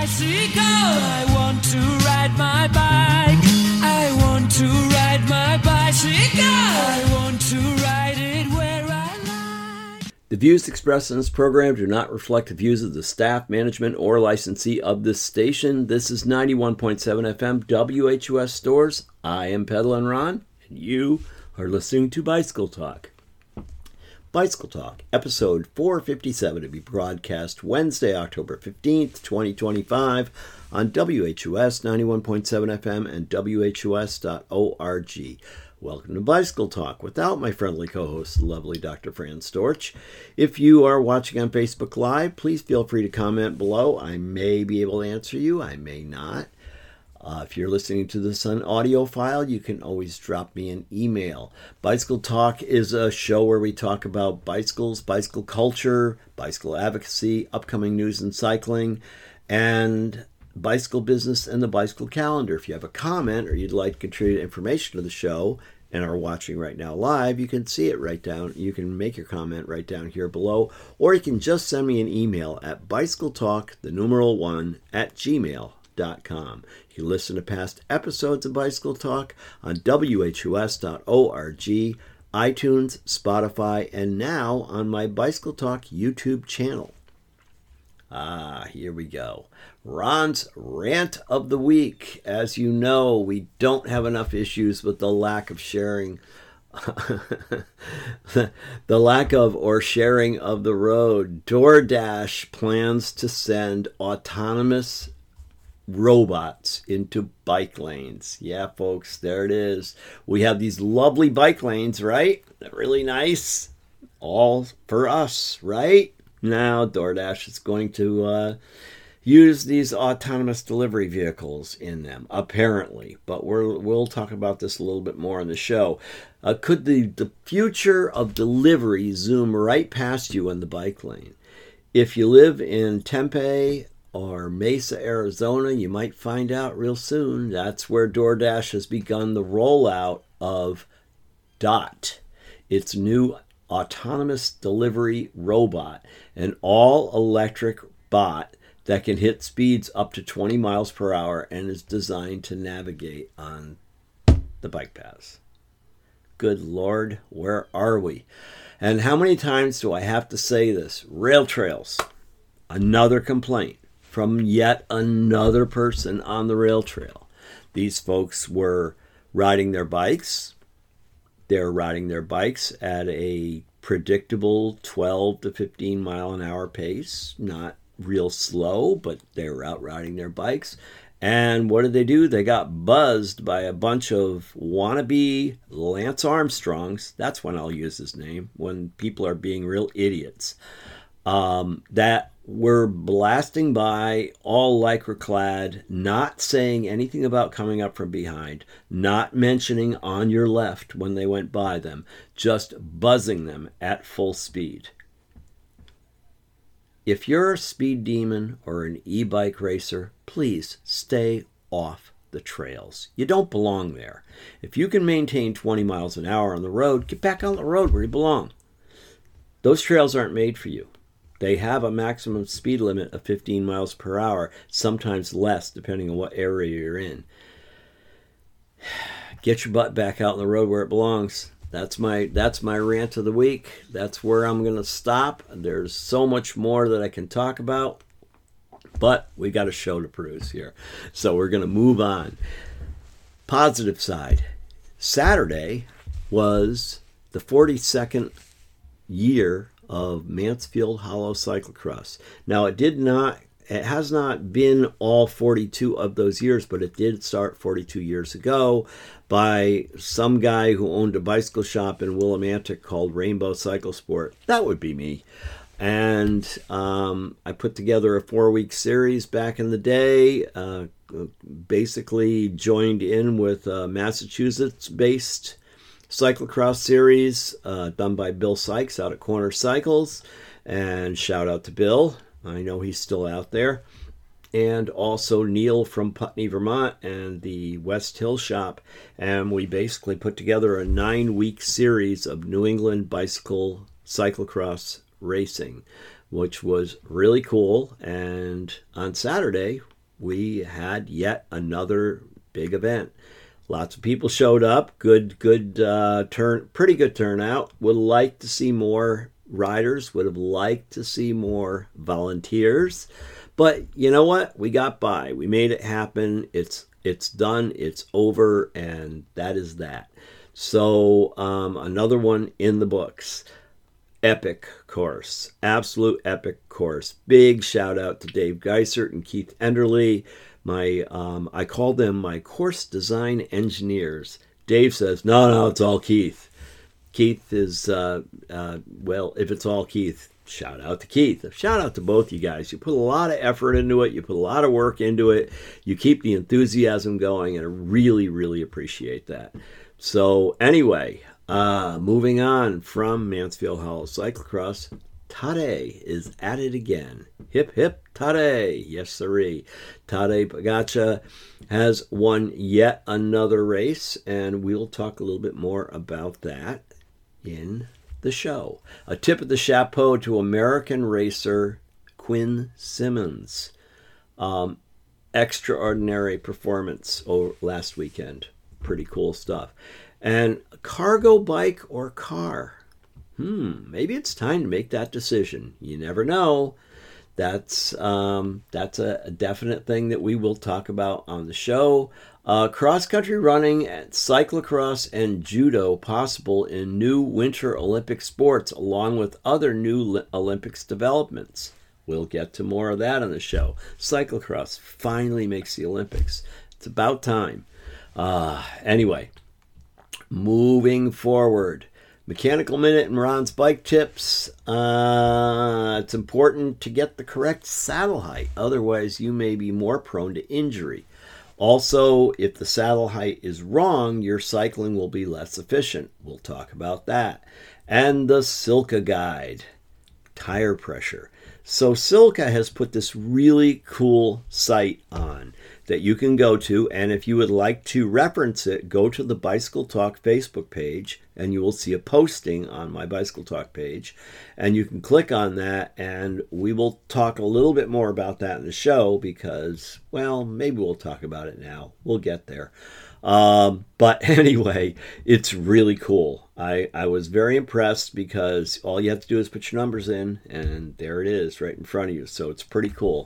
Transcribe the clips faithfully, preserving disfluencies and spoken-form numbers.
bicycle. I want to ride my bike. I want to ride my bicycle. I want to ride it where I like. The views expressed in this program do not reflect the views of the staff, management, or licensee of this station. This is ninety-one point seven F M W H U S Stores. I am Pedalin' Ron, and you are listening to Bicycle Talk. Bicycle Talk, episode four fifty-seven, to be broadcast Wednesday, October fifteenth, twenty twenty-five, on W H U S ninety-one point seven F M and W H U S dot org. Welcome to Bicycle Talk without my friendly co-host, the lovely Doctor Fran Storch. If you are watching on Facebook Live, please feel free to comment below. I may be able to answer you, I may not. Uh, if you're listening to this on audio file, you can always drop me an email. Bicycle Talk is a show where we talk about bicycles, bicycle culture, bicycle advocacy, upcoming news in cycling, and bicycle business and the bicycle calendar. If you have a comment or you'd like to contribute information to the show and are watching right now live, you can see it right down. You can make your comment right down here below, or you can just send me an email at bicycletalk, the numeral one, at gmail dot com. You can listen to past episodes of Bicycle Talk on W H U S dot org, iTunes, Spotify, and now on my Bicycle Talk YouTube channel. Ah, here we go. Ron's Rant of the Week. As you know, we don't have enough issues with the lack of sharing, the, the lack of or sharing of the road. DoorDash plans to send autonomous robots into bike lanes. Yeah, folks, there it is. We have these lovely bike lanes, right? They're really nice. All for us, right? Now DoorDash is going to uh, use these autonomous delivery vehicles in them, apparently. But we're, we'll talk about this a little bit more on the show. Uh, could the, the future of delivery zoom right past you in the bike lane? If you live in Tempe or Mesa, Arizona, you might find out real soon. That's where DoorDash has begun the rollout of Dot, its new autonomous delivery robot, an all-electric bot that can hit speeds up to twenty miles per hour and is designed to navigate on the bike paths. Good Lord, where are we? And how many times do I have to say this? Rail trails, another complaint from yet another person on the rail trail. These folks were riding their bikes. They're riding their bikes at a predictable twelve to fifteen mile an hour pace. Not real slow, but they were out riding their bikes. And what did they do? They got buzzed by a bunch of wannabe Lance Armstrongs. That's when I'll use his name, when people are being real idiots. Um, that were blasting by, all lycra clad, not saying anything about coming up from behind, not mentioning on your left when they went by them, just buzzing them at full speed. If you're a speed demon or an e-bike racer, please stay off the trails. You don't belong there. If you can maintain twenty miles an hour on the road, get back on the road where you belong. Those trails aren't made for you. They have a maximum speed limit of fifteen miles per hour, sometimes less, depending on what area you're in. Get your butt back out on the road where it belongs. That's my that's my rant of the week. That's where I'm going to stop. There's so much more that I can talk about, but we got a show to produce here. So we're going to move on. Positive side. Saturday was the forty-second year of Mansfield Hollow Cyclocross. Now, it did not, it has not been all forty-two of those years, but it did start forty-two years ago by some guy who owned a bicycle shop in Willimantic called Rainbow Cycle Sport. That would be me. And um, I put together a four-week series back in the day, uh, basically joined in with a Massachusetts-based cyclocross series uh, done by Bill Sykes out at Corner Cycles. And shout out to Bill. I know he's still out there. And also Neil from Putney, Vermont, and the West Hill Shop. And we basically put together a nine-week series of New England bicycle cyclocross racing, which was really cool. And on Saturday, we had yet another big event. Lots of people showed up. Good, good uh, turn, pretty good turnout. Would like to see more riders. Would have liked to see more volunteers. But you know what? We got by. We made it happen. It's it's done. It's over, and that is that. So um, another one in the books. Epic course. Absolute epic course. Big shout out to Dave Geisert and Keith Enderly. My, um, I call them my course design engineers. Dave says, no, no, it's all Keith. Keith is, uh, uh, well, if it's all Keith, shout out to Keith. Shout out to both you guys. You put a lot of effort into it. You put a lot of work into it. You keep the enthusiasm going, and I really, really appreciate that. So anyway, uh, moving on from Mansfield Hollow Cyclocross, Tadej is at it again. Hip, hip, Tadej. Yes, sirree. Tadej Pogačar has won yet another race, and we'll talk a little bit more about that in the show. A tip of the chapeau to American racer Quinn Simmons. Um, extraordinary performance over last weekend. Pretty cool stuff. And cargo bike or car? Hmm, maybe it's time to make that decision. You never know. That's um, that's a, a definite thing that we will talk about on the show. Uh, cross-country running, and cyclocross, and judo possible in new Winter Olympic sports, along with other new Olympics developments. We'll get to more of that on the show. Cyclocross finally makes the Olympics. It's about time. Uh, anyway, moving forward. Mechanical Minute and Ron's Bike Tips. Uh, it's important to get the correct saddle height. Otherwise, you may be more prone to injury. Also, if the saddle height is wrong, your cycling will be less efficient. We'll talk about that. And the Silca Guide. Tire pressure. So Silca has put this really cool site on that you can go to, and if you would like to reference it, go to the Bicycle Talk Facebook page, and you will see a posting on my Bicycle Talk page, and you can click on that, and we will talk a little bit more about that in the show, because, well, maybe we'll talk about it now. We'll get there. Um, but anyway, it's really cool. I, I was very impressed because all you have to do is put your numbers in, and there it is right in front of you, so it's pretty cool.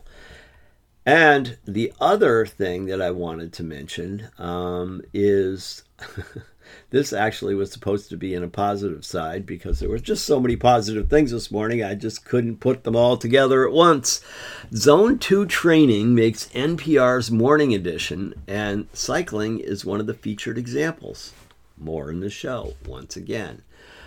And the other thing that I wanted to mention um, is this actually was supposed to be in a positive side because there were just so many positive things this morning. I just couldn't put them all together at once. Zone two Training makes N P R's Morning Edition, and cycling is one of the featured examples. More in the show once again.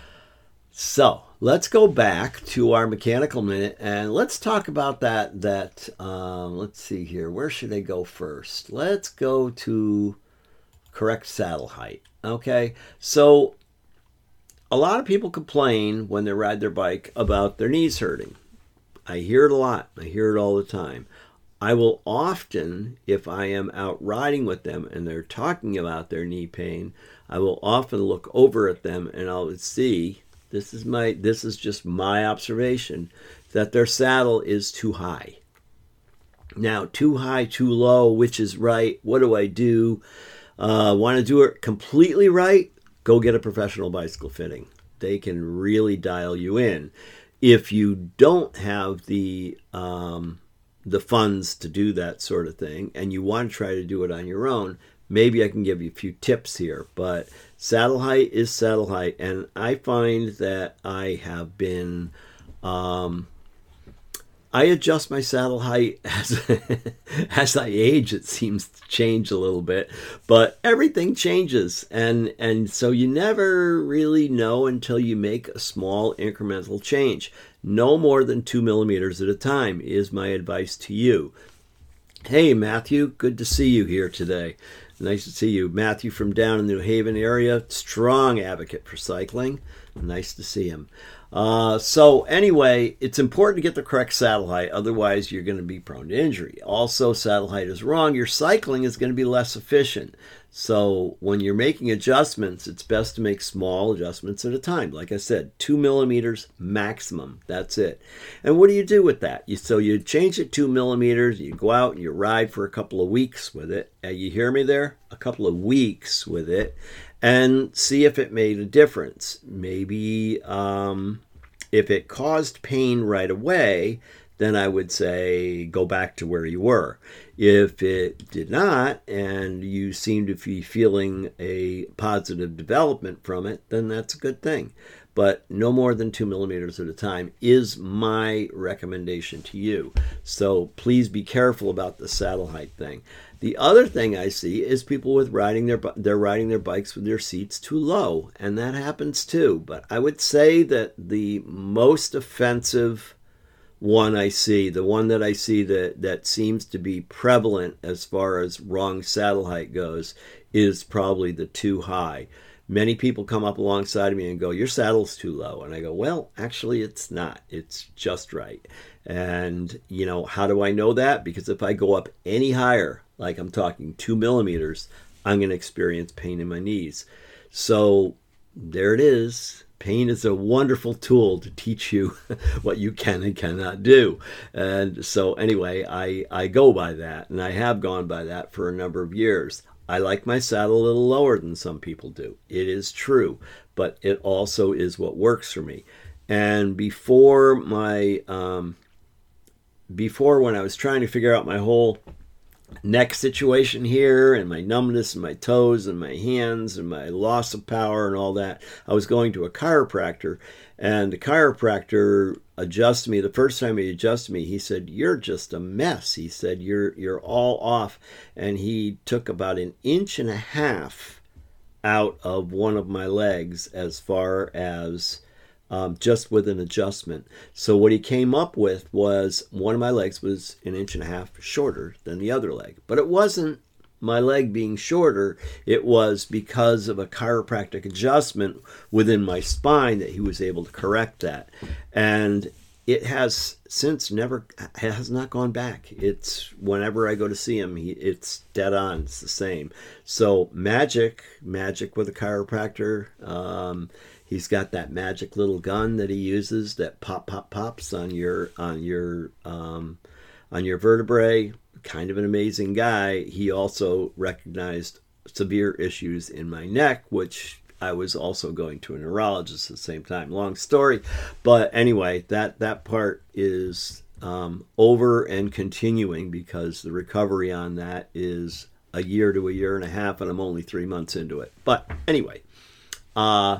So let's go back to our Mechanical Minute, and let's talk about that. That um, let's see here. Where should I go first? Let's go to correct saddle height. Okay, so a lot of people complain when they ride their bike about their knees hurting. I hear it a lot. I hear it all the time. I will often, if I am out riding with them and they're talking about their knee pain, I will often look over at them and I'll see. This is my. This is just my observation, that their saddle is too high. Now, too high, too low, which is right? What do I do? Uh, want to do it completely right? Go get a professional bicycle fitting. They can really dial you in. If you don't have the um, the funds to do that sort of thing, and you want to try to do it on your own, maybe I can give you a few tips here. But saddle height is saddle height, and I find that I have been, um, I adjust my saddle height as as I age. It seems to change a little bit, but everything changes, and and so you never really know until you make a small incremental change. No more than two millimeters at a time is my advice to you. Hey, Matthew, good to see you here today. Nice to see you. Matthew from down in the New Haven area, strong advocate for cycling. Nice to see him. Uh, so anyway, it's important to get the correct saddle height. Otherwise, you're going to be prone to injury. Also, saddle height is wrong. Your cycling is going to be less efficient. So when you're making adjustments, it's best to make small adjustments at a time. Like I said, two millimeters maximum. That's it. And what do you do with that? You, so you change it two millimeters, you go out and you ride for a couple of weeks with it. Uh, you hear me there? A couple of weeks with it, and see if it made a difference. Maybe um, if it caused pain right away, then I would say go back to where you were. If it did not, and you seem to be feeling a positive development from it, then that's a good thing. But no more than two millimeters at a time is my recommendation to you. So please be careful about the saddle height thing. The other thing I see is people with riding their they're riding their bikes with their seats too low, and that happens too. But I would say that the most offensive one I see, the one that I see that, that seems to be prevalent as far as wrong saddle height goes, is probably the too high. Many people come up alongside of me and go, your saddle's too low. And I go, well, actually it's not. It's just right. And, you know, how do I know that? Because if I go up any higher, like I'm talking two millimeters, I'm going to experience pain in my knees. So there it is. Pain is a wonderful tool to teach you what you can and cannot do. And so anyway, I, I go by that, and I have gone by that for a number of years. I like my saddle a little lower than some people do. It is true, but it also is what works for me. And before my, um, before when I was trying to figure out my whole neck situation here and my numbness in my toes and my hands and my loss of power and all that, I was going to a chiropractor, and the chiropractor adjusted me. The first time he adjusted me, he said, you're just a mess. He said, you're you're all off. And he took about an inch and a half out of one of my legs as far as Um, just with an adjustment. So what he came up with was one of my legs was an inch and a half shorter than the other leg. But it wasn't my leg being shorter. It was because of a chiropractic adjustment within my spine that he was able to correct that. And it has since never, has not gone back. It's whenever I go to see him, he, it's dead on. It's the same. So magic, magic with a chiropractor. Um, He's got that magic little gun that he uses that pop, pop, pops on your on your um, on your vertebrae. Kind of an amazing guy. He also recognized severe issues in my neck, which I was also going to a neurologist at the same time. Long story, but anyway, that that part is um, over and continuing because the recovery on that is a year to a year and a half, and I'm only three months into it. But anyway. Uh,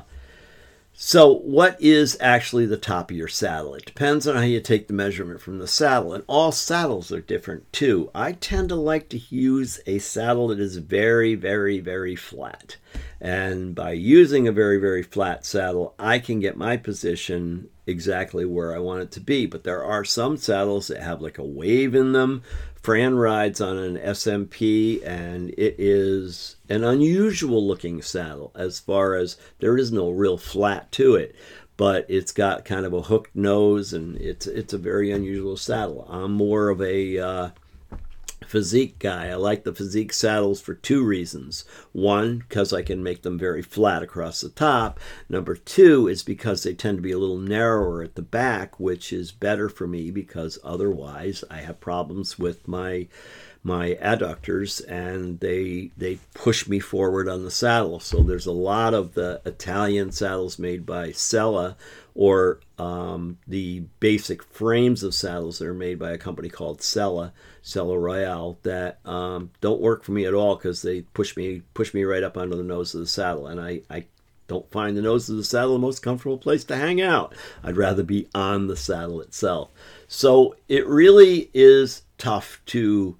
So what is actually the top of your saddle? It depends on how you take the measurement from the saddle, and all saddles are different too. I tend to like to use a saddle that is very, very, very flat. And by using a very, very flat saddle, I can get my position exactly where I want it to be. But there are some saddles that have like a wave in them. Fran rides on an S M P, and it is an unusual looking saddle as far as there is no real flat to it, but it's got kind of a hooked nose, and it's it's a very unusual saddle. I'm more of a uh, physique guy. I like the physique saddles for two reasons. One, because I can make them very flat across the top. Number two is because they tend to be a little narrower at the back, which is better for me because otherwise I have problems with my my adductors, and they they push me forward on the saddle. So there's a lot of the Italian saddles made by Sella, or um, the basic frames of saddles that are made by a company called Sella, Sella Royale, that um, don't work for me at all because they push me push me right up onto the nose of the saddle, and I, I don't find the nose of the saddle the most comfortable place to hang out. I'd rather be on the saddle itself. So it really is tough to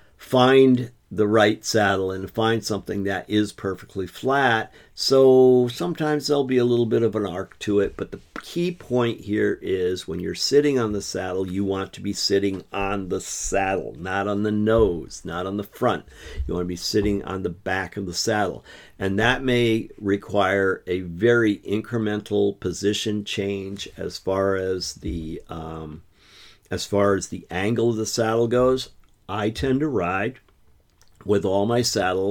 find the right saddle and find something that is perfectly flat. So sometimes there'll be a little bit of an arc to it, but the key point here is when you're sitting on the saddle, you want to be sitting on the saddle, not on the nose, not on the front. You want to be sitting on the back of the saddle. And that may require a very incremental position change as far as the um, as far as the angle of the saddle goes. I tend to ride with all my saddles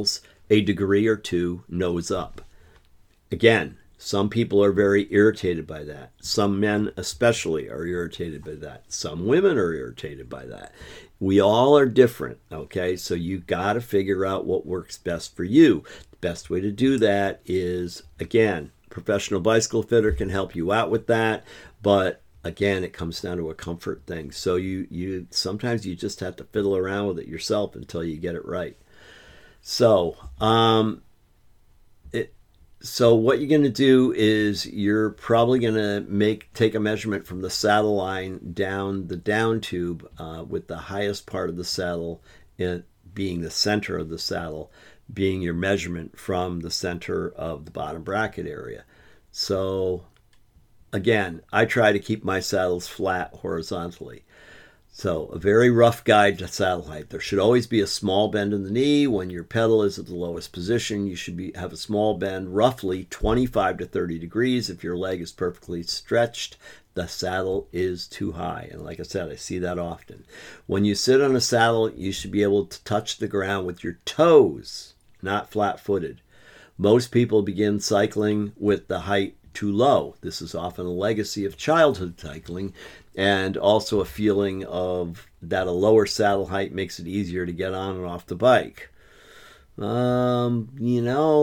a degree or two nose up. Again, some people are very irritated by that. Some men especially are irritated by that. Some women are irritated by that. We all are different, okay? So you got to figure out what works best for you. The best way to do that is, again, professional bicycle fitter can help you out with that, but again, it comes down to a comfort thing. So you you sometimes you just have to fiddle around with it yourself until you get it right. So, um it so what you're going to do is you're probably going to make take a measurement from the saddle line down the down tube, uh, with the highest part of the saddle in, being the center of the saddle, being your measurement from the center of the bottom bracket area. So again, I try to keep my saddles flat horizontally. So a very rough guide to saddle height. There should always be a small bend in the knee. When your pedal is at the lowest position, you should be have a small bend, roughly twenty-five to thirty degrees. If your leg is perfectly stretched, the saddle is too high. And like I said, I see that often. When you sit on a saddle, you should be able to touch the ground with your toes, not flat-footed. Most people begin cycling with the height too low. This is often a legacy of childhood cycling, and also a feeling of that a lower saddle height makes it easier to get on and off the bike. Um, you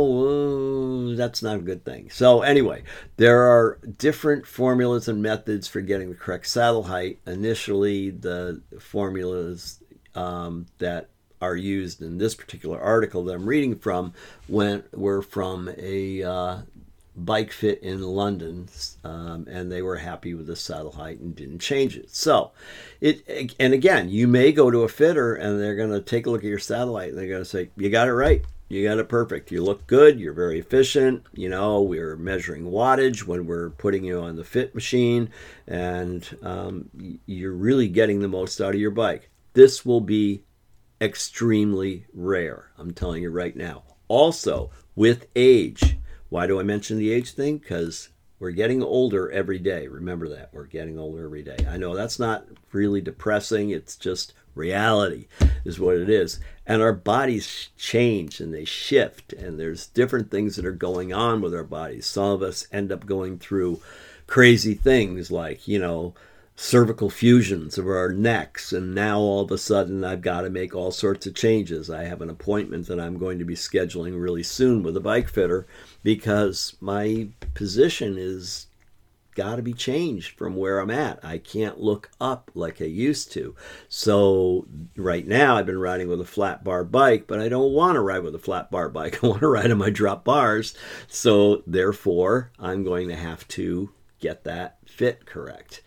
know, uh, that's not a good thing. So anyway, there are different formulas and methods for getting the correct saddle height. Initially, the formulas um, that are used in this particular article that I'm reading from went were from a uh, Bike Fit in London, um, and they were happy with the saddle height and didn't change it. So, it and again, you may go to a fitter and they're going to take a look at your saddle height and they're going to say, "You got it right. You got it perfect. You look good. You're very efficient. You know, we're measuring wattage when we're putting you on the fit machine, and um, you're really getting the most out of your bike." This will be extremely rare. I'm telling you right now. Also, with age. Why do I mention the age thing? Because we're getting older every day. Remember that. We're getting older every day. I know that's not really depressing. It's just reality is what it is. And our bodies change and they shift. And there's different things that are going on with our bodies. Some of us end up going through crazy things like, you know, cervical fusions of our necks, and now all of a sudden I've got to make all sorts of changes. I have an appointment that I'm going to be scheduling really soon with a bike fitter because my position is got to be changed from where I'm at. I can't look up like I used to. So right now I've been riding with a flat bar bike, but I don't want to ride with a flat bar bike. I want to ride on my drop bars. So therefore I'm going to have to get that fit correct.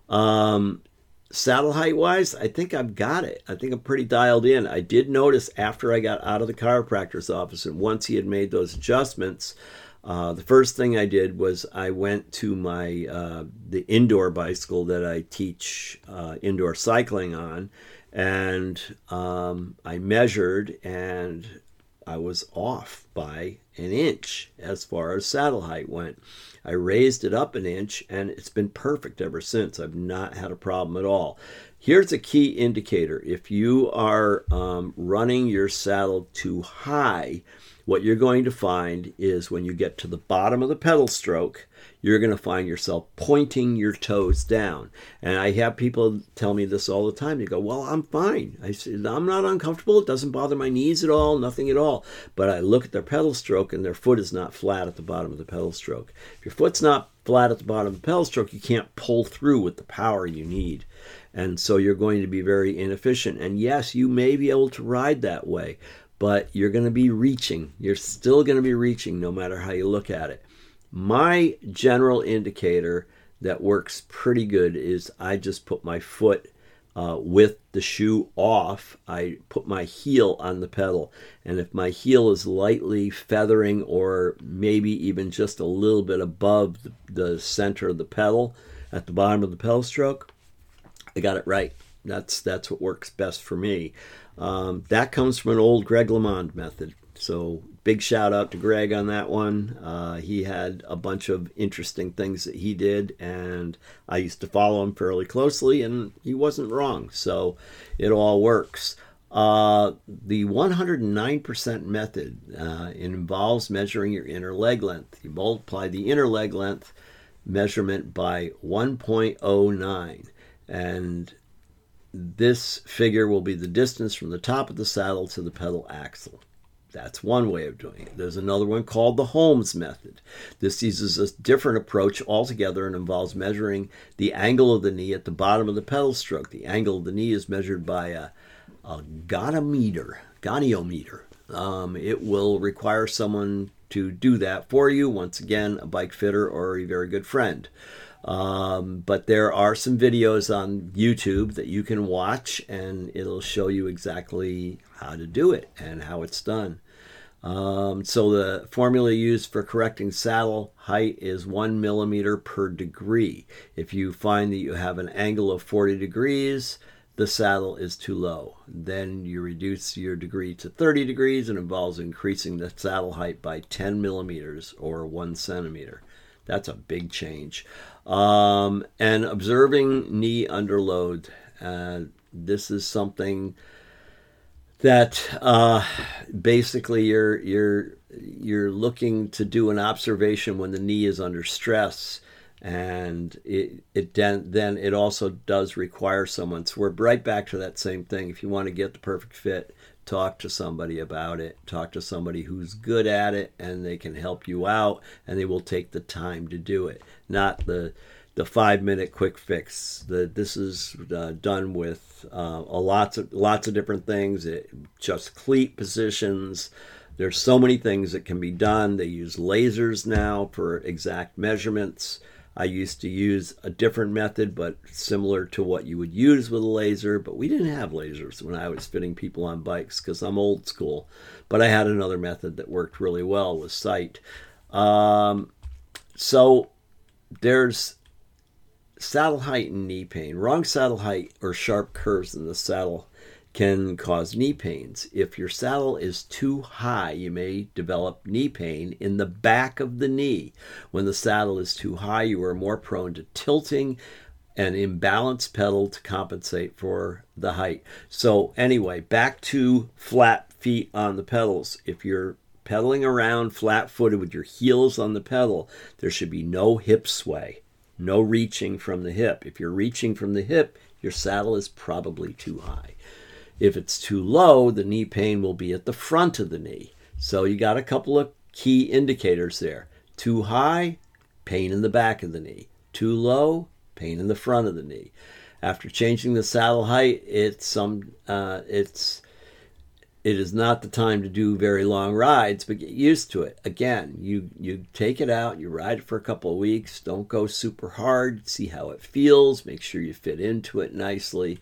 Um, saddle height wise, I think I've got it. I think I'm pretty dialed in. I did notice after I got out of the chiropractor's office and once he had made those adjustments, uh, the first thing I did was I went to my, uh, the indoor bicycle that I teach, uh, indoor cycling on, and, um, I measured and I was off by an inch as far as saddle height went. I raised it up an inch and it's been perfect ever since. I've not had a problem at all. Here's a key indicator. If you are um, running your saddle too high, what you're going to find is when you get to the bottom of the pedal stroke, you're going to find yourself pointing your toes down. And I have people tell me this all the time. They go, "Well, I'm fine. I said, I'm not uncomfortable. It doesn't bother my knees at all, nothing at all." But I look at their pedal stroke and their foot is not flat at the bottom of the pedal stroke. If your foot's not flat at the bottom of the pedal stroke, you can't pull through with the power you need. And so you're going to be very inefficient. And yes, you may be able to ride that way, but you're going to be reaching. You're still going to be reaching no matter how you look at it. My general indicator that works pretty good is I just put my foot uh, with the shoe off. I put my heel on the pedal. And if my heel is lightly feathering or maybe even just a little bit above the, the center of the pedal at the bottom of the pedal stroke, I got it right. That's that's what works best for me. Um, that comes from an old Greg LeMond method. So big shout out to Greg on that one. Uh, he had a bunch of interesting things that he did, and I used to follow him fairly closely, and he wasn't wrong. So it all works. Uh, the one hundred nine percent method uh, involves measuring your inner leg length. You multiply the inner leg length measurement by one point oh nine, and this figure will be the distance from the top of the saddle to the pedal axle. That's one way of doing it. There's another one called the Holmes method. This uses a different approach altogether and involves measuring the angle of the knee at the bottom of the pedal stroke. The angle of the knee is measured by a, a goniometer. goniometer. Um, it will require someone to do that for you. Once again, a bike fitter or a very good friend. Um, but there are some videos on YouTube that you can watch, and it'll show you exactly how to do it and how it's done. Um, so the formula used for correcting saddle height is one millimeter per degree. If you find that you have an angle of forty degrees, the saddle is too low. Then you reduce your degree to thirty degrees, and involves increasing the saddle height by ten millimeters or one centimeter. That's a big change. Um, and observing knee underload. Uh, this is something that uh, basically you're you're you're looking to do an observation when the knee is under stress, and it it then then it also does require someone. So we're right back to that same thing. If you want to get the perfect fit, talk to somebody about it. Talk to somebody who's good at it, and they can help you out, and they will take the time to do it. Not the the five minute quick fix. The this is uh, done with uh, a lots of lots of different things. It just cleat positions. There's so many things that can be done. They use lasers now for exact measurements. I used to use a different method, but similar to what you would use with a laser, but we didn't have lasers when I was fitting people on bikes because I'm old school. But I had another method that worked really well with sight. Um, so there's saddle height and knee pain. Wrong saddle height or sharp curves in the saddle can cause knee pains. If your saddle is too high, you may develop knee pain in the back of the knee. When the saddle is too high, you are more prone to tilting an imbalanced pedal to compensate for the height. So anyway, back to flat feet on the pedals. If you're pedaling around flat-footed with your heels on the pedal, there should be no hip sway, no reaching from the hip. If you're reaching from the hip, your saddle is probably too high. If it's too low, the knee pain will be at the front of the knee. So you got a couple of key indicators there. Too high, pain in the back of the knee. Too low, pain in the front of the knee. After changing the saddle height, it's some uh, it's it is not the time to do very long rides, but get used to it. Again, you you take it out, you ride it for a couple of weeks. Don't go super hard. See how it feels. Make sure you fit into it nicely.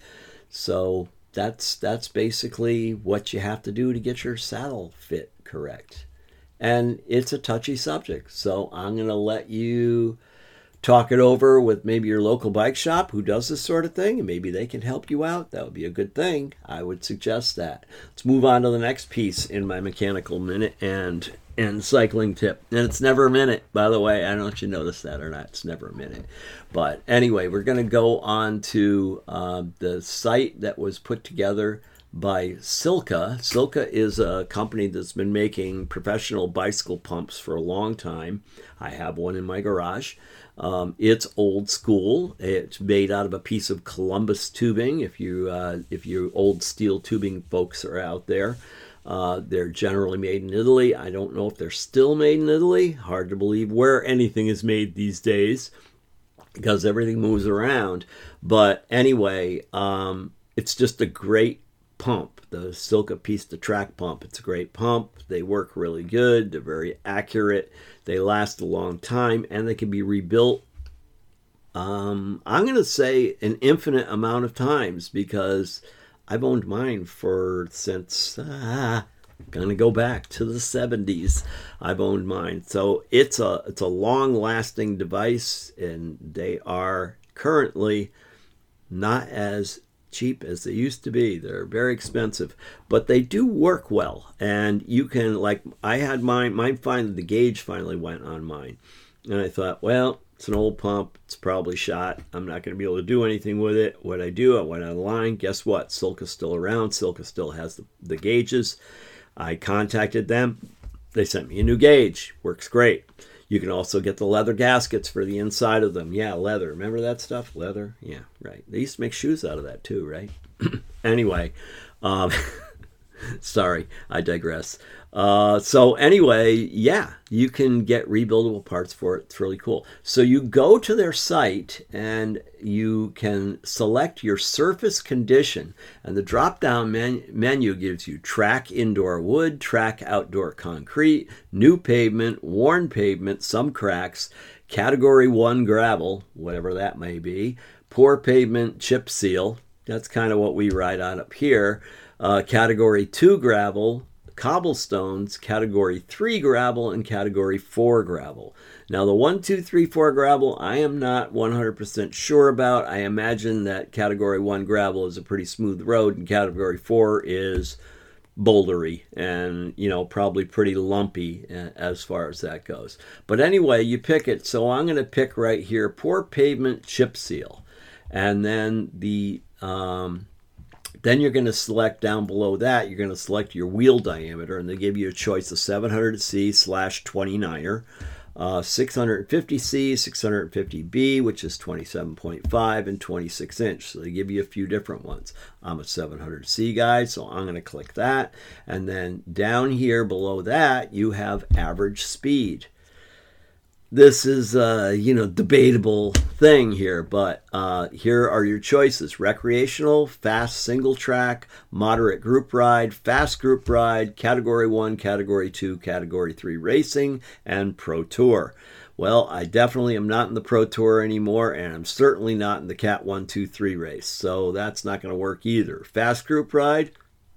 So That's that's basically what you have to do to get your saddle fit correct. And it's a touchy subject, so I'm going to let you talk it over with maybe your local bike shop who does this sort of thing, and maybe they can help you out. That would be a good thing. I would suggest that. Let's move on to the next piece in my mechanical minute and and cycling tip. And it's never a minute, by the way. I don't know if you noticed that or not. It's never a minute. But anyway, we're going to go on to uh, the site that was put together by Silca. Silca is a company that's been making professional bicycle pumps for a long time. I have one in my garage. Um, it's old school. It's made out of a piece of Columbus tubing. If you uh, if you old steel tubing folks are out there. Uh, they're generally made in Italy. I don't know if they're still made in Italy. Hard to believe where anything is made these days because everything moves around. But anyway, um, it's just a great pump. The Silca Pista track pump. It's a great pump. They work really good. They're very accurate. They last a long time, and they can be rebuilt. Um, I'm going to say an infinite amount of times because I've owned mine for since, ah, gonna go back to the seventies. I've owned mine. So it's a it's a long-lasting device, and they are currently not as cheap as they used to be. They're very expensive, but they do work well. And you can, like, I had mine, mine finally, the gauge finally went on mine. And I thought, well, It's an old pump. It's probably shot. I'm not going to be able to do anything with it. What I do, I went online. Guess what? Silka's still around. Silka still has the, the gauges. I contacted them. They sent me a new gauge. Works great. You can also get the leather gaskets for the inside of them. Yeah, leather. Remember that stuff? Leather? Yeah, right. They used to make shoes out of that too, right? Anyway, um, sorry, I digress. Uh, so anyway, yeah, you can get rebuildable parts for it. It's really cool. So you go to their site and you can select your surface condition, and the drop-down men- menu gives you track indoor wood, track outdoor concrete, new pavement, worn pavement, some cracks, category one gravel, whatever that may be, poor pavement, chip seal. That's kind of what we ride on up here. Uh, category two gravel, cobblestones, category three gravel, and category four gravel. Now the one, two, three, four gravel, I am not one hundred percent sure about. I imagine that category one gravel is a pretty smooth road, and category four is bouldery and, you know, probably pretty lumpy as far as that goes. But anyway, you pick it. So I'm going to pick right here, poor pavement chip seal. And then the... Um, Then you're going to select down below that, you're going to select your wheel diameter, and they give you a choice of seven hundred C slash twenty-niner, uh, six fifty C, six fifty B, which is twenty-seven point five, and twenty-six inch. So they give you a few different ones. I'm a seven hundred C guy, so I'm going to click that. And then down here below that, you have average speed. This is a, you know, debatable thing here, but uh, here are your choices. Recreational, fast single track, moderate group ride, fast group ride, category one, category two, category three racing, and pro tour. Well, I definitely am not in the pro tour anymore, and I'm certainly not in the cat one, two, three race, so that's not going to work either. Fast group ride,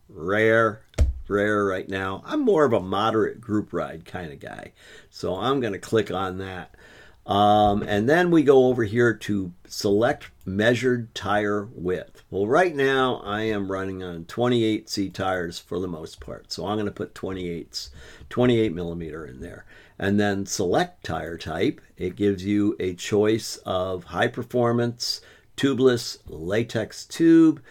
rare. Rare right now. I'm more of a moderate group ride kind of guy, so I'm going to click on that. Um, and then we go over here to select measured tire width. Well, right now I am running on twenty-eight C tires for the most part, so I'm going to put twenty-eights, twenty-eight millimeter in there. And then select tire type. It gives you a choice of high performance, tubeless, latex tube,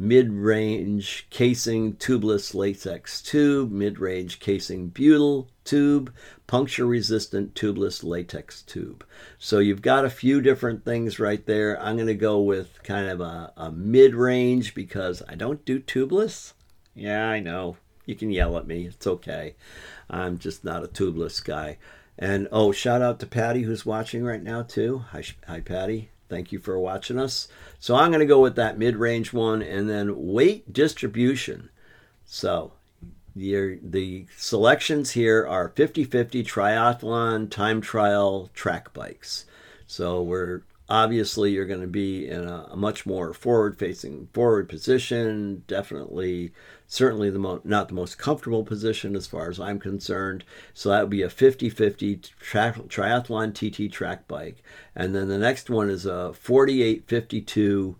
mid-range casing tubeless latex tube, mid-range casing butyl tube, puncture-resistant tubeless latex tube. So you've got a few different things right there. I'm going to go with kind of a, a mid-range because I don't do tubeless. Yeah, I know. You can yell at me. It's okay. I'm just not a tubeless guy. And, oh, shout out to Patty who's watching right now too. Hi, hi Patty. Thank you for watching us. So I'm going to go with that mid-range one, and then weight distribution. So your, the selections here are fifty-fifty triathlon, time trial, track bikes. So we're obviously you're going to be in a, a much more forward-facing forward position. Definitely, certainly the mo- not the most comfortable position as far as I'm concerned. So that would be a fifty-fifty tri- triathlon T T track bike. And then the next one is a forty-eight fifty-two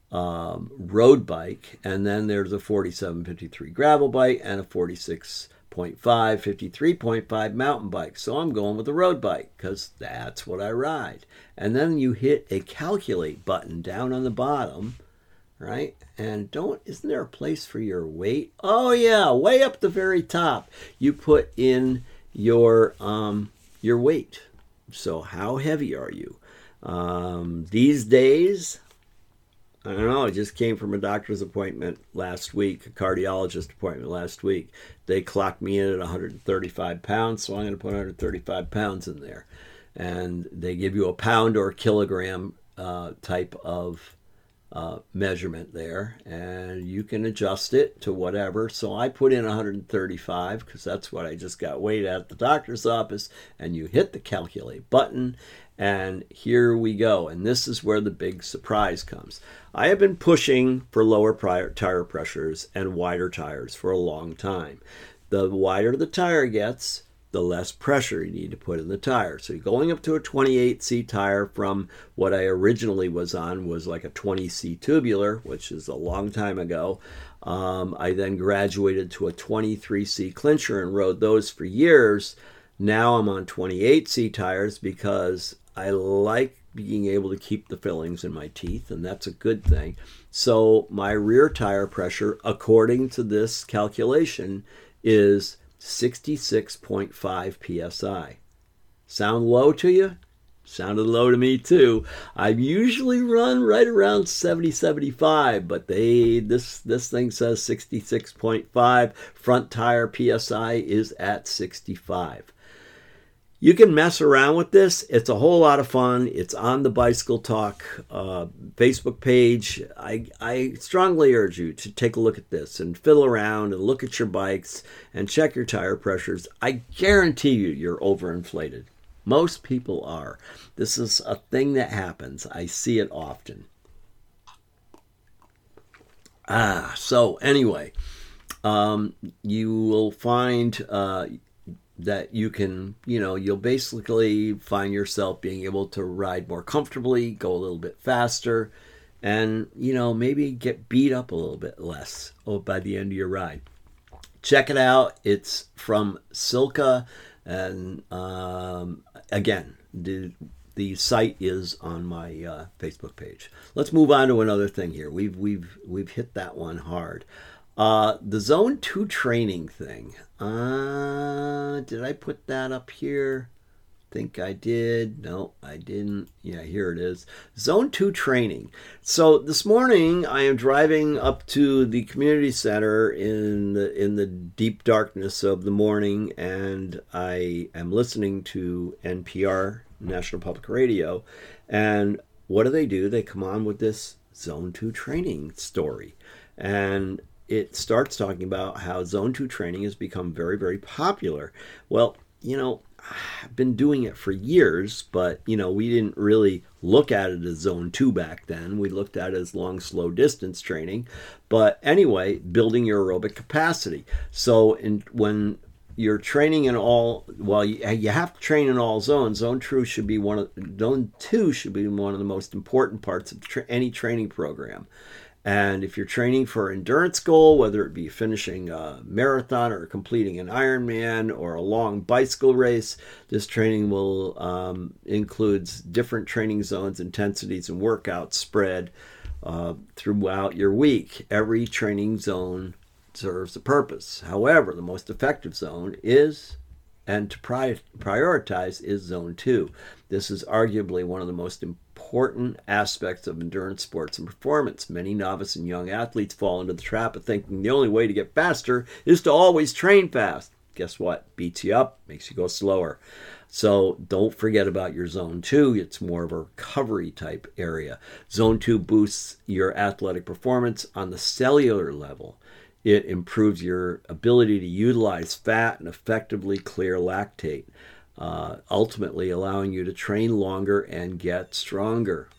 um, road bike. And then there's a forty-seven fifty-three gravel bike and a forty-six point five, fifty-three point five mountain bike. So I'm going with the road bike because that's what I ride. And then you hit a calculate button down on the bottom, right? And don't, isn't there a place for your weight? Oh yeah, way up the very top. You put in your um your weight. So how heavy are you? Um, these days, I don't know, I just came from a doctor's appointment last week, a cardiologist appointment last week. They clocked me in at one hundred thirty-five pounds, so I'm going to put one hundred thirty-five pounds in there. And they give you a pound or a kilogram uh, type of uh, measurement there, and you can adjust it to whatever. So I put in one hundred thirty-five because that's what I just got weighed at the doctor's office, and you hit the calculate button, and here we go. And this is where the big surprise comes. I have been pushing for lower tire pressures and wider tires for a long time. The wider the tire gets, the less pressure you need to put in the tire. So going up to a twenty-eight C tire from what I originally was on was like a twenty C tubular, which is a long time ago. Um, I then graduated to a twenty-three C clincher and rode those for years. Now I'm on twenty-eight C tires because I like being able to keep the fillings in my teeth, and that's a good thing. So my rear tire pressure, according to this calculation, is sixty-six point five P S I. Sound low to you? Sounded low to me too. I usually run right around seventy, seventy-five, but they this this thing says sixty-six point five. Front tire P S I is at sixty-five. You can mess around with this. It's a whole lot of fun. It's on the Bicycle Talk uh, Facebook page. I, I strongly urge you to take a look at this and fiddle around and look at your bikes and check your tire pressures. I guarantee you you're overinflated. Most people are. This is a thing that happens. I see it often. Ah, so anyway, um, you will find uh, that you can, you know, you'll basically find yourself being able to ride more comfortably, go a little bit faster, and, you know, maybe get beat up a little bit less oh, by the end of your ride. Check it out. It's from Silca. And um, again, the the site is on my uh, Facebook page. Let's move on to another thing here. We've we've we've hit that one hard. Uh, the Zone two training thing. Uh, did I put that up here? Think I did. No, I didn't. Yeah, here it is. Zone two training. So this morning I am driving up to the community center in the, in the deep darkness of the morning, and I am listening to N P R, National Public Radio. And what do they do? They come on with this Zone two training story. And it starts talking about how Zone two training has become very, very popular. Well, you know, I've been doing it for years, but, you know, we didn't really look at it as Zone two back then. We looked at it as long, slow distance training. But anyway, building your aerobic capacity. So in, when you're training in all, well, you, you have to train in all zones. Zone two should be one of, Zone two should be one of the most important parts of tra- any training program. And if you're training for an endurance goal, whether it be finishing a marathon or completing an Ironman or a long bicycle race, this training will um, includes different training zones, intensities, and workouts spread uh, throughout your week. Every training zone serves a purpose. However, the most effective zone is, and to pri- prioritize, is Zone two. This is arguably one of the most important important aspects of endurance sports and performance. Many novice and young athletes fall into the trap of thinking the only way to get faster is to always train fast. Guess what? Beats you up, makes you go slower. So don't forget about your Zone two. It's more of a recovery type area. Zone two boosts your athletic performance on the cellular level. It improves your ability to utilize fat and effectively clear lactate. Uh, ultimately allowing you to train longer and get stronger.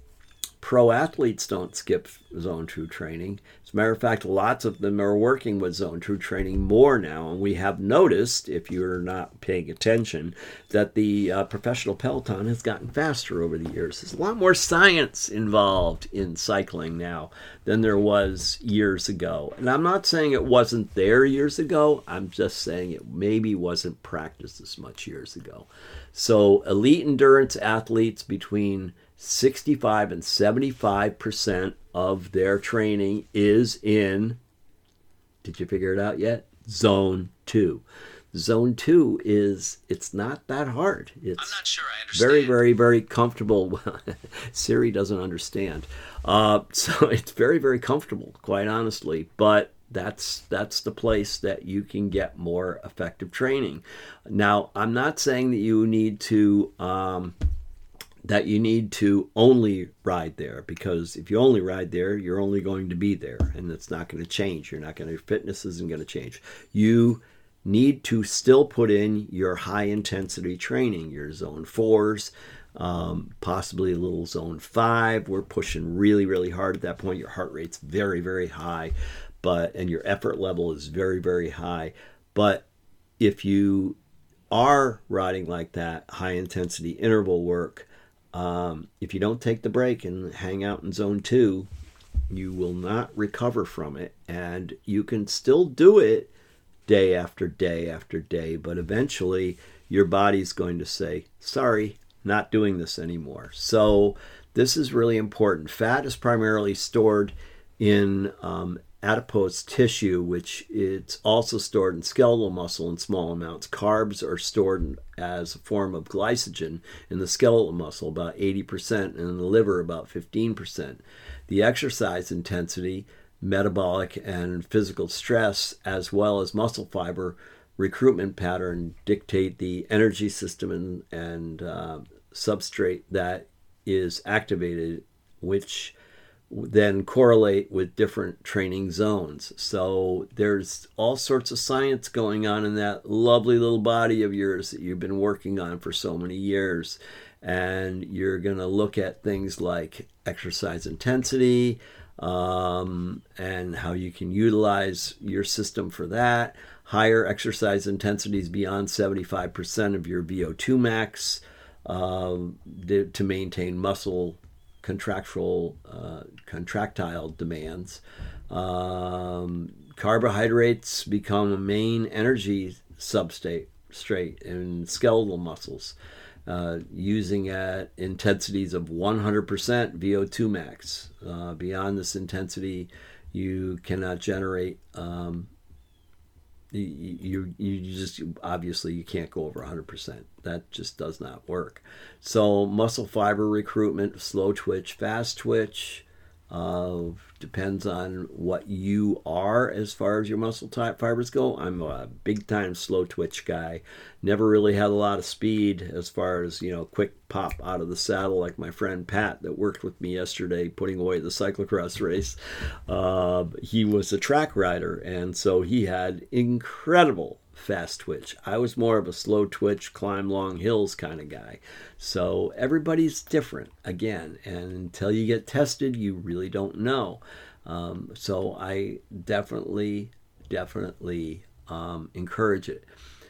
Pro athletes don't skip Zone two training. As a matter of fact, lots of them are working with Zone two training more now, and we have noticed, if you're not paying attention, that the uh, professional peloton has gotten faster over the years. There's a lot more science involved in cycling now than there was years ago. And I'm not saying it wasn't there years ago. I'm just saying it maybe wasn't practiced as much years ago. So elite endurance athletes between sixty-five and seventy-five percent of their training is in, did you figure it out yet? Zone two. Zone two is, it's not that hard. It's I'm not sure I understand. very, very, very comfortable. Siri doesn't understand. Uh, so it's very, very comfortable, quite honestly. But that's that's the place that you can get more effective training. Now, I'm not saying that you need to... Um, that you need to only ride there, because if you only ride there, you're only going to be there, and it's not going to change. You're not going to, your fitness isn't going to change. You need to still put in your high intensity training, your zone fours, um, possibly a little zone five. We're pushing really, really hard at that point. Your heart rate's very, very high, but, and your effort level is very, very high. But if you are riding like that, high intensity interval work, Um, if you don't take the break and hang out in Zone two, you will not recover from it. And you can still do it day after day after day, but eventually your body's going to say, sorry, not doing this anymore. So this is really important. Fat is primarily stored in um, adipose tissue, which it's also stored in skeletal muscle in small amounts. Carbs are stored as a form of glycogen in the skeletal muscle, about eighty percent, and in the liver, about fifteen percent. The exercise intensity, metabolic and physical stress, as well as muscle fiber recruitment pattern dictate the energy system and, and uh, substrate that is activated, which then correlate with different training zones. So there's all sorts of science going on in that lovely little body of yours that you've been working on for so many years. And you're going to look at things like exercise intensity um, and how you can utilize your system for that. Higher exercise intensities beyond seventy-five percent of your V O two max uh, to maintain muscle contractual, uh, contractile demands. Um, carbohydrates become a main energy substrate straight in skeletal muscles, uh, using at intensities of one hundred percent V O two max. Uh, beyond this intensity, you cannot generate. Um, You, you you just obviously you can't go over one hundred percent. That just does not work. So muscle fiber recruitment, slow twitch, fast twitch, uh, depends on what you are as far as your muscle type fibers go. I'm a big time slow twitch guy. Never really had a lot of speed as far as, you know, quick pop out of the saddle like my friend Pat that worked with me yesterday putting away the cyclocross race. Uh, he was a track rider, and so he had incredible fast twitch. I was more of a slow twitch, climb long hills kind of guy. So everybody's different again, and until you get tested, you really don't know. Um, so I definitely, definitely um, encourage it.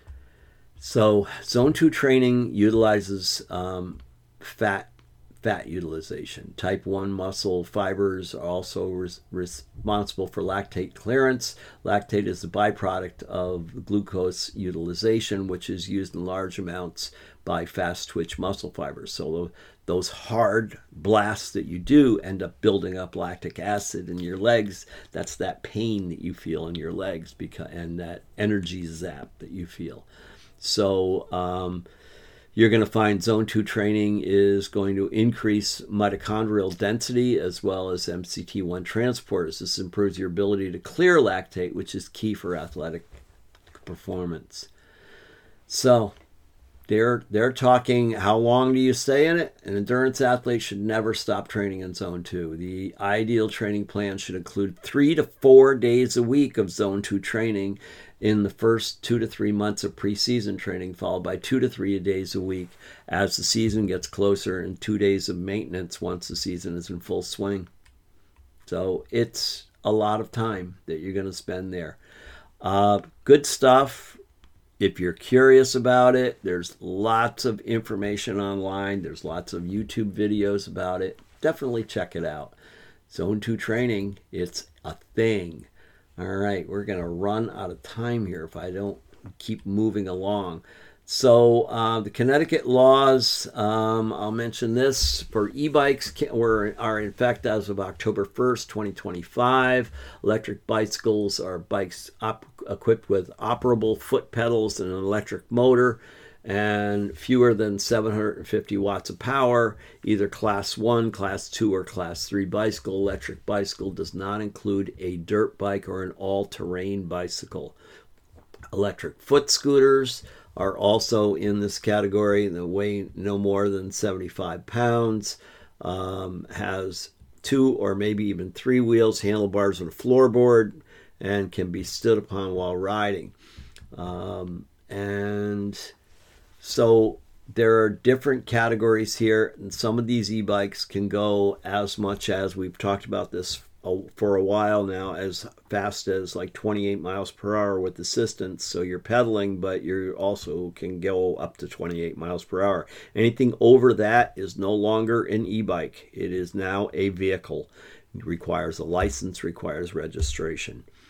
So zone two training utilizes um, fat fat utilization. Type one muscle fibers are also res- responsible for lactate clearance. Lactate is the byproduct of glucose utilization, which is used in large amounts by fast twitch muscle fibers. So those hard blasts that you do end up building up lactic acid in your legs. That's that pain that you feel in your legs because, and that energy zap that you feel. So um, you're going to find zone two training is going to increase mitochondrial density as well as M C T one transporters. This improves your ability to clear lactate, which is key for athletic performance. So they're they're talking how long do you stay in it? An endurance athlete should never stop training in zone two. The ideal training plan should include three to four days a week of zone two training in the first two to three months of preseason training, followed by two to three days a week as the season gets closer, and two days of maintenance once the season is in full swing. So it's a lot of time that you're going to spend there. Uh, good stuff. If you're curious about it, there's lots of information online. There's lots of YouTube videos about it. Definitely check it out. Zone two training, it's a thing. All right, we're going to run out of time here if I don't keep moving along. So uh, the Connecticut laws, um, I'll mention this, for e-bikes can, were, are in effect as of October first, twenty twenty-five. Electric bicycles are bikes op- equipped with operable foot pedals and an electric motor and fewer than seven hundred fifty watts of power. Either class one, class two, or class three bicycle. Electric bicycle does not include a dirt bike or an all-terrain bicycle. Electric foot scooters are also in this category. They weigh no more than seventy-five pounds, um, has two or maybe even three wheels, handlebars, and a floorboard, and can be stood upon while riding. Um, and so there are different categories here, and some of these e-bikes can go as much as, we've talked about this for a while now, as fast as like twenty-eight miles per hour with assistance. So you're pedaling, but you also can go up to twenty-eight miles per hour. Anything over that is no longer an e-bike. It is now a vehicle. It requires a license, requires registration.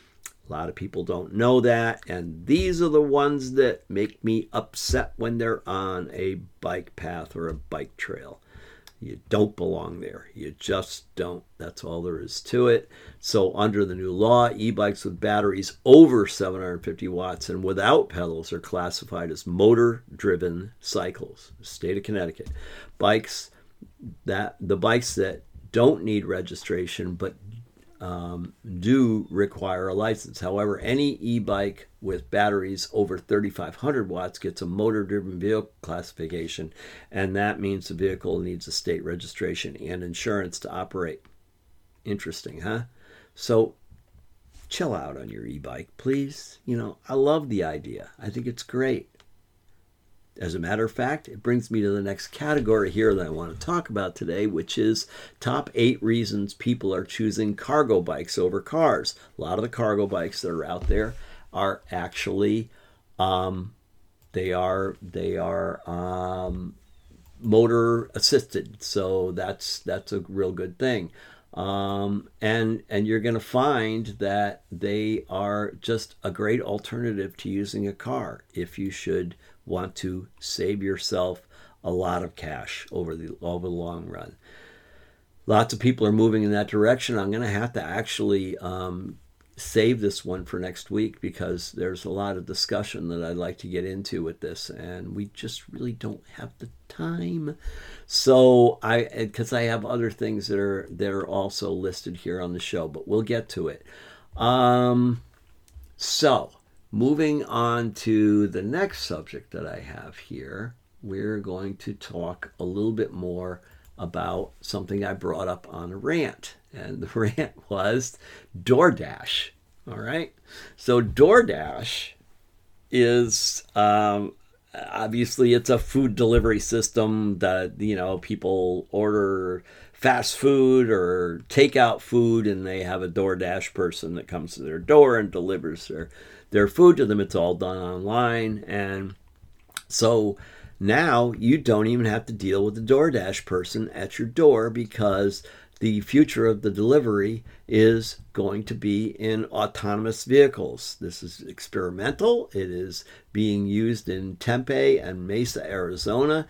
A lot of people don't know that, and these are the ones that make me upset when they're on a bike path or a bike trail. You don't belong there. You just don't. That's all there is to it. So under the new law, e-bikes with batteries over seven hundred fifty watts and without pedals are classified as motor-driven cycles. State of Connecticut. Bikes that the bikes that don't need registration but um, do require a license. However, any e-bike with batteries over thirty-five hundred watts gets a motor-driven vehicle classification, and that means the vehicle needs a state registration and insurance to operate. Interesting, huh? So chill out on your e-bike, please. You know, I love the idea. I think it's great. As a matter of fact, it brings me to the next category here that I want to talk about today, which is top eight reasons people are choosing cargo bikes over cars. A lot of the cargo bikes that are out there are actually, um, they are they are um, motor assisted, so that's that's a real good thing. Um, and and you're going to find that they are just a great alternative to using a car if you should want to save yourself a lot of cash over the over the long run. Lots of people are moving in that direction. I'm going to have to actually um, save this one for next week because there's a lot of discussion that I'd like to get into with this, and we just really don't have the time. So I, because I have other things that are that are also listed here on the show, but we'll get to it. Um, so. Moving on to the next subject that I have here, we're going to talk a little bit more about something I brought up on a rant. And the rant was DoorDash. All right. So DoorDash is um, obviously it's a food delivery system that, you know, people order fast food or takeout food, and they have a DoorDash person that comes to their door and delivers their their food to them. It's all done online. And so now you don't even have to deal with the DoorDash person at your door because the future of the delivery is going to be in autonomous vehicles. This is experimental. It is being used in Tempe and Mesa, Arizona.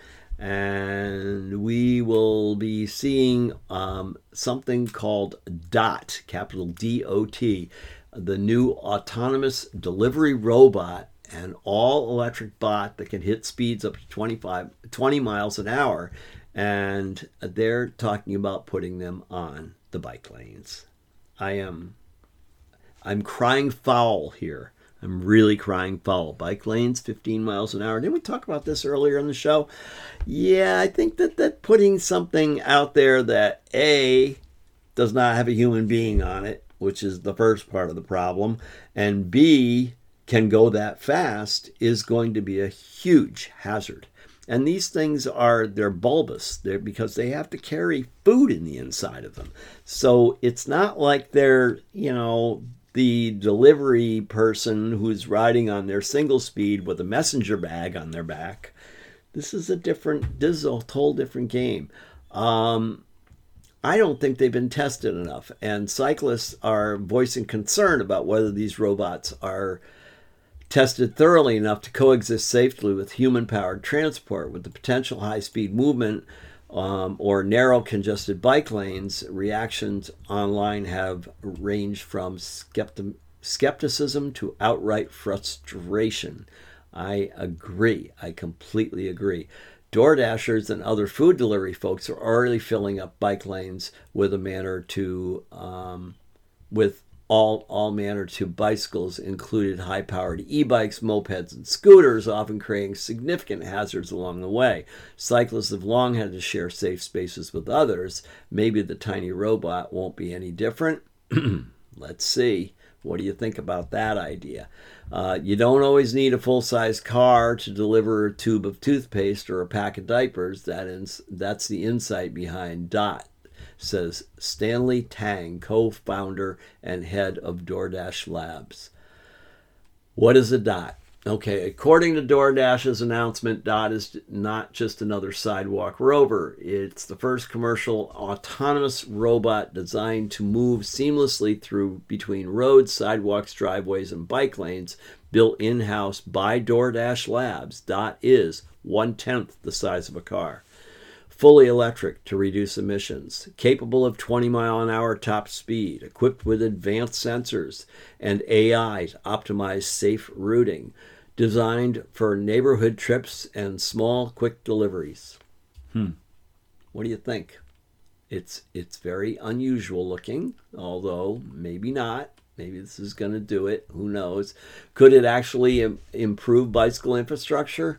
And we will be seeing um, something called DOT, capital D O T, the new autonomous delivery robot, an all-electric bot that can hit speeds up to twenty-five, twenty miles an hour. And they're talking about putting them on the bike lanes. I am, I'm crying foul here. I'm really crying foul. Bike lanes, fifteen miles an hour. Didn't we talk about this earlier in the show? Yeah, I think that, that putting something out there that A, does not have a human being on it, which is the first part of the problem, and B, can go that fast, is going to be a huge hazard. And these things are, they're bulbous they're, because they have to carry food in the inside of them. So it's not like they're, you know, the delivery person who's riding on their single speed with a messenger bag on their back. This is a different, this is a whole different game. Um, I don't think they've been tested enough. And cyclists are voicing concern about whether these robots are tested thoroughly enough to coexist safely with human-powered transport. With the potential high-speed movement um, or narrow congested bike lanes, reactions online have ranged from skepti- skepticism to outright frustration. I agree. I completely agree. DoorDashers and other food delivery folks are already filling up bike lanes with a manner to, um, with all all manner to bicycles, included high-powered e-bikes, mopeds, and scooters, often creating significant hazards along the way. Cyclists have long had to share safe spaces with others. Maybe the tiny robot won't be any different. Let's see. What do you think about that idea? Uh, you don't always need a full-size car to deliver a tube of toothpaste or a pack of diapers. That is, that's the insight behind DOT, says Stanley Tang, co-founder and head of DoorDash Labs. What is a DOT? Okay, according to DoorDash's announcement, Dot is not just another sidewalk rover. It's the first commercial autonomous robot designed to move seamlessly through between roads, sidewalks, driveways, and bike lanes, built in-house by DoorDash Labs. Dot is one-tenth the size of a car. Fully electric to reduce emissions, capable of twenty mile an hour top speed, equipped with advanced sensors and A I to optimize safe routing, designed for neighborhood trips and small, quick deliveries. Hmm. What do you think? It's it's very unusual looking, although maybe not. Maybe this is going to do it. Who knows? Could it actually im- improve bicycle infrastructure?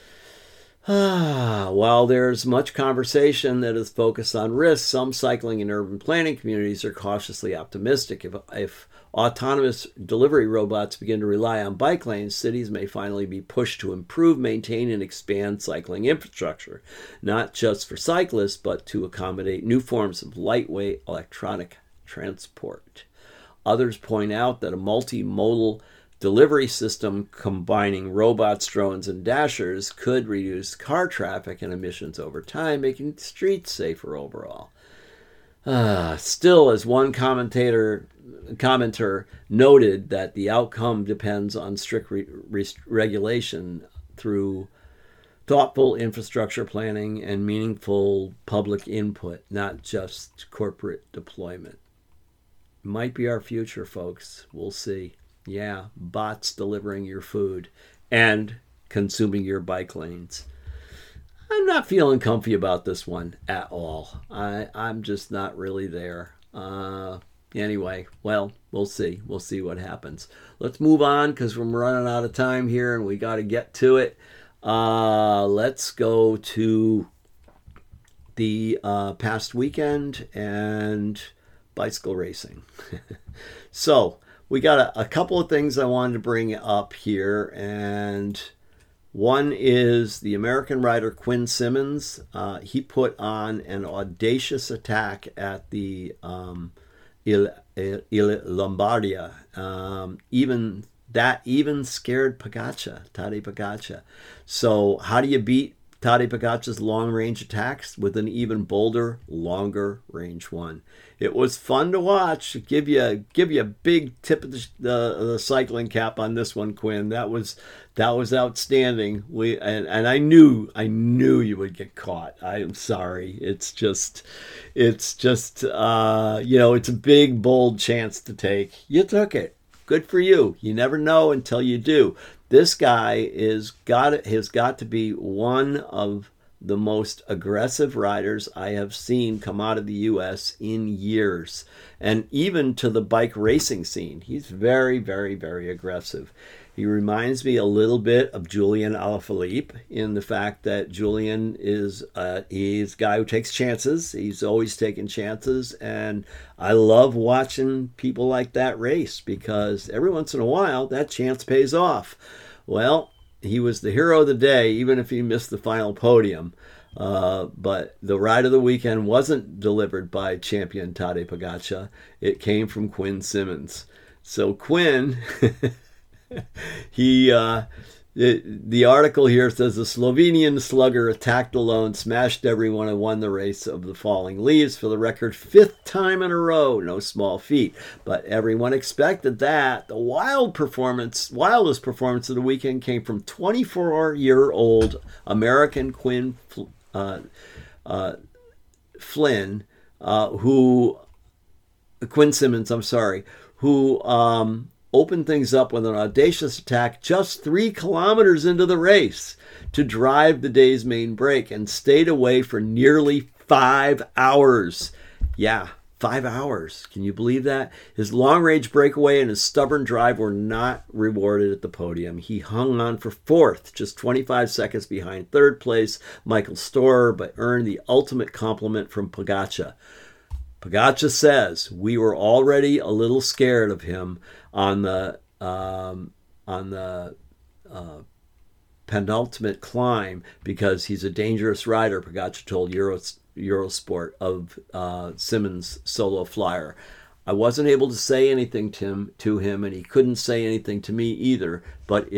Ah, while there's much conversation that is focused on risks, some cycling and urban planning communities are cautiously optimistic. If, if autonomous delivery robots begin to rely on bike lanes, cities may finally be pushed to improve, maintain, and expand cycling infrastructure, not just for cyclists, but to accommodate new forms of lightweight electronic transport. Others point out that a multimodal delivery system combining robots, drones, and dashers could reduce car traffic and emissions over time, making streets safer overall. Uh, still, as one commentator commenter noted, that the outcome depends on strict re- re- regulation through thoughtful infrastructure planning and meaningful public input, not just corporate deployment. Might be our future, folks. We'll see. Yeah, bots delivering your food and consuming your bike lanes. I'm not feeling comfy about this one at all. I, I'm just not really there. Uh, anyway, well, we'll see. We'll see what happens. Let's move on because we're running out of time here and we got to get to it. Uh, let's go to the uh, past weekend and bicycle racing. So, we got a, a couple of things I wanted to bring up here, and one is the American rider Quinn Simmons. Uh, he put on an audacious attack at the um, Il, Il, Il Lombardia. Um, even that even scared Pogačar, Tadej Pogačar. So how do you beat Tadej Pogačar's long-range attacks? With an even bolder, longer range one. It was fun to watch. Give you give you a big tip of the, the, the cycling cap on this one, Quinn. That was that was outstanding. We and, and I knew I knew you would get caught. I am sorry. It's just it's just uh, you know it's a big bold chance to take. You took it. Good for you. You never know until you do. This guy is got has got to be one of the most aggressive riders I have seen come out of the U S in years, and even to the bike racing scene. He's very, very, very aggressive. He reminds me a little bit of Julian Alaphilippe in the fact that Julian is uh, he's a guy who takes chances. He's always taking chances, and I love watching people like that race because every once in a while that chance pays off. Well, he was the hero of the day, even if he missed the final podium. Uh, but the ride of the weekend wasn't delivered by champion Tadej Pogačar. It came from Quinn Simmons. So Quinn, he uh, it, the article here says the Slovenian slugger attacked alone, smashed everyone, and won the race of the falling leaves for the record fifth time in a row. No small feat, but everyone expected that. The wild performance, wildest performance of the weekend came from twenty-four-year-old American Quinn uh, uh, Flynn, uh, who Quinn Simmons, I'm sorry, who um, opened things up with an audacious attack just three kilometers into the race to drive the day's main break and stayed away for nearly five hours. Yeah, five hours. Can you believe that? His long-range breakaway and his stubborn drive were not rewarded at the podium. He hung on for fourth, just twenty-five seconds behind third place Michael Storer, but earned the ultimate compliment from Pogačar. Pogačar says, we were already a little scared of him on the um, on the uh, penultimate climb because he's a dangerous rider, Pogačar told Euros, Eurosport of uh, Simmons' solo flyer. I wasn't able to say anything to him, to him, and he couldn't say anything to me either, but it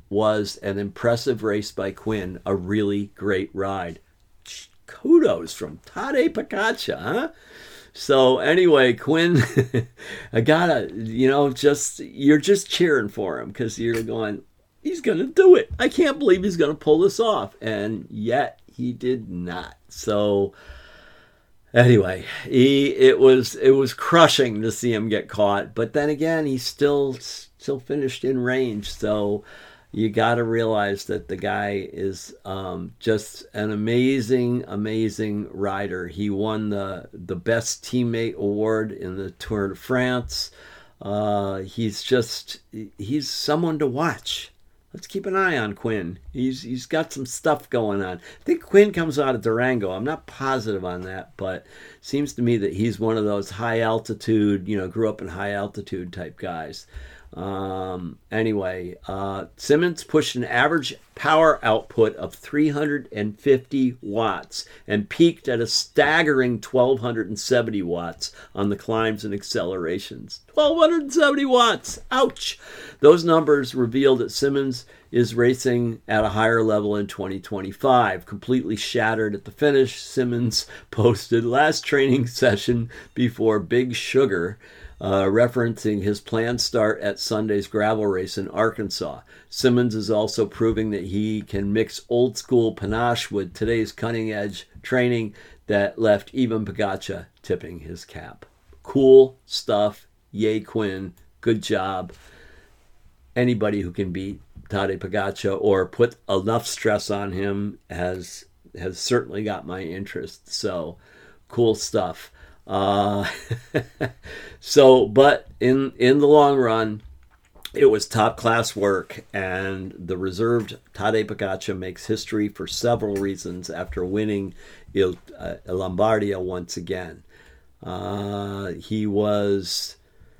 was an impressive race by Quinn, a really great ride. Kudos from Tadej Pogačar, huh? So anyway, Quinn, I gotta, you know, just, you're just cheering for him because you're going, he's going to do it. I can't believe he's going to pull this off. And yet he did not. So anyway, he, it was, it was crushing to see him get caught. But then again, he still, still finished in range. So you got to realize that the guy is um, just an amazing, amazing rider. He won the, the best teammate award in the Tour de France. Uh, he's just, he's someone to watch. Let's keep an eye on Quinn. He's he's got some stuff going on. I think Quinn comes out of Durango. I'm not positive on that, but it seems to me that he's one of those high altitude, you know, grew up in high altitude type guys. Um, anyway, uh, Simmons pushed an average power output of three hundred fifty watts and peaked at a staggering twelve seventy watts on the climbs and accelerations. twelve seventy watts! Ouch! Those numbers reveal that Simmons is racing at a higher level in twenty twenty-five. Completely shattered at the finish, Simmons posted last training session before Big Sugar, Uh, referencing his planned start at Sunday's gravel race in Arkansas. Simmons is also proving that he can mix old school panache with today's cutting edge training that left even Pogačar tipping his cap. Cool stuff. Yay, Quinn. Good job. Anybody who can beat Tadej Pogačar or put enough stress on him has has certainly got my interest. So cool stuff. Uh, so, but in, in the long run, it was top class work, and the reserved Tadej Pogačar makes history for several reasons after winning Il, uh, Lombardia once again. Uh, he was,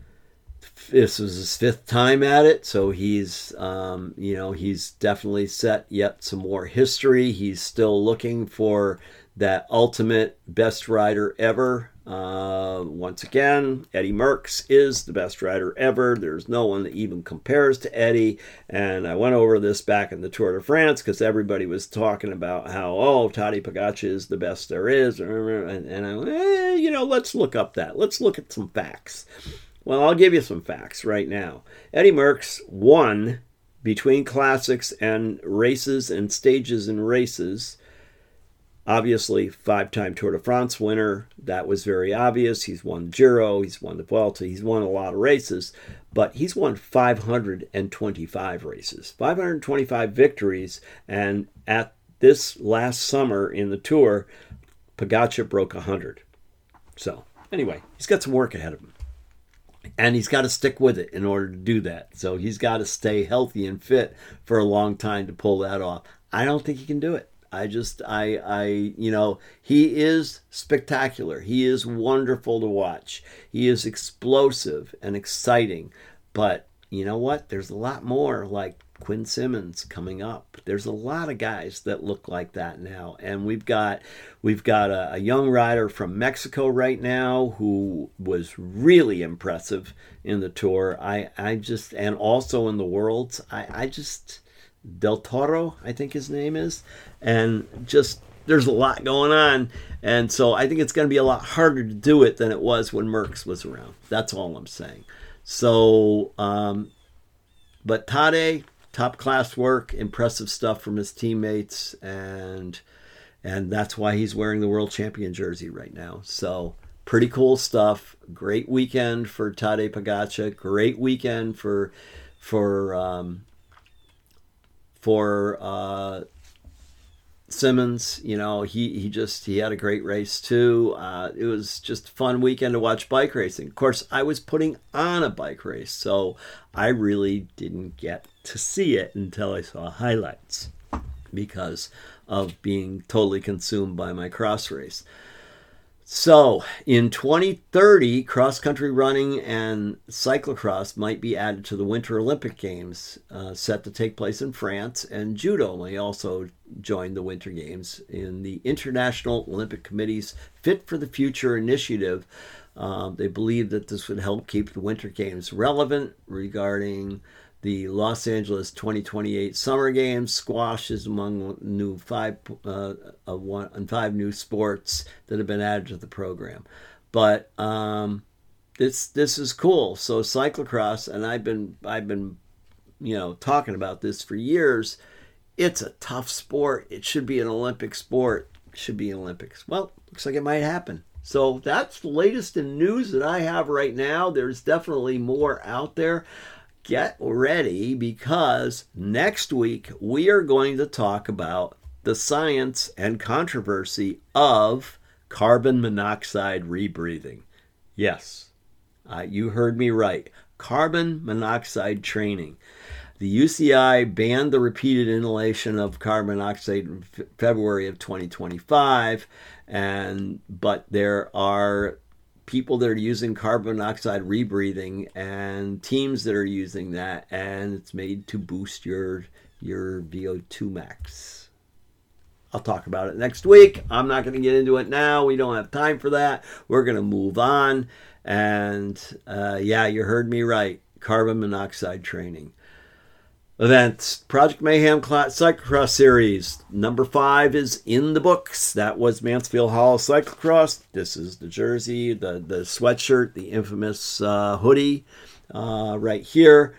this was his fifth time at it, so he's, um, you know, he's definitely set yet some more history. He's still looking for that ultimate best rider ever. Uh, once again, Eddie Merckx is the best rider ever. There's no one that even compares to Eddie. And I went over this back in the Tour de France because everybody was talking about how, oh, Tadej Pogačar is the best there is. And, and I went, eh, you know, let's look up that. Let's look at some facts. Well, I'll give you some facts right now. Eddie Merckx won between classics and races and stages and races. Obviously, five-time Tour de France winner. That was very obvious. He's won the Giro. He's won the Vuelta. He's won a lot of races. But he's won five hundred twenty-five races. five hundred twenty-five victories. And at this last summer in the Tour, Pogačar broke one hundred. So, anyway, he's got some work ahead of him. And he's got to stick with it in order to do that. So he's got to stay healthy and fit for a long time to pull that off. I don't think he can do it. I just, I, I, you know, he is spectacular. He is wonderful to watch. He is explosive and exciting. But you know what? There's a lot more like Quinn Simmons coming up. There's a lot of guys that look like that now. And we've got, we've got a, a young rider from Mexico right now who was really impressive in the Tour. I, I just, and also in the Worlds, I, I just... Del Toro, I think his name is, and just there's a lot going on, and so I think it's going to be a lot harder to do it than it was when Merckx was around. That's all I'm saying. So, um, but Tadej, top class work, impressive stuff from his teammates, and and that's why he's wearing the world champion jersey right now. So pretty cool stuff. Great weekend for Tadej Pogačar. Great weekend for for. Um, For uh, Simmons, you know, he, he just, he had a great race too. Uh, it was just a fun weekend to watch bike racing. Of course, I was putting on a bike race, so I really didn't get to see it until I saw highlights because of being totally consumed by my cross race. So, in twenty thirty, cross-country running and cyclocross might be added to the Winter Olympic Games uh, set to take place in France, and judo may also join the Winter Games in the International Olympic Committee's Fit for the Future initiative. Uh, they believe that this would help keep the Winter Games relevant regarding the Los Angeles twenty twenty-eight Summer Games. Squash is among new five uh, uh, one, five new sports that have been added to the program. But um, this this is cool. So cyclocross, and I've been I've been you know talking about this for years. It's a tough sport. It should be an Olympic sport. It should be an Olympics. Well, looks like it might happen. So that's the latest in news that I have right now. There's definitely more out there. Get ready, because next week we are going to talk about the science and controversy of carbon monoxide rebreathing. Yes, uh, you heard me right. Carbon monoxide training. The U C I banned the repeated inhalation of carbon monoxide in F- February of twenty twenty-five, and but there are people that are using carbon monoxide rebreathing and teams that are using that, and it's made to boost your your V O two max. I'll talk about it next week. I'm not going to get into it now. We don't have time for that. We're going to move on. And uh, yeah, you heard me right. Carbon monoxide training. Events. Project Mayhem Cyclocross Series. Number five is in the books. That was Mansfield Hall Cyclocross. This is the jersey, the, the sweatshirt, the infamous uh, hoodie uh, right here.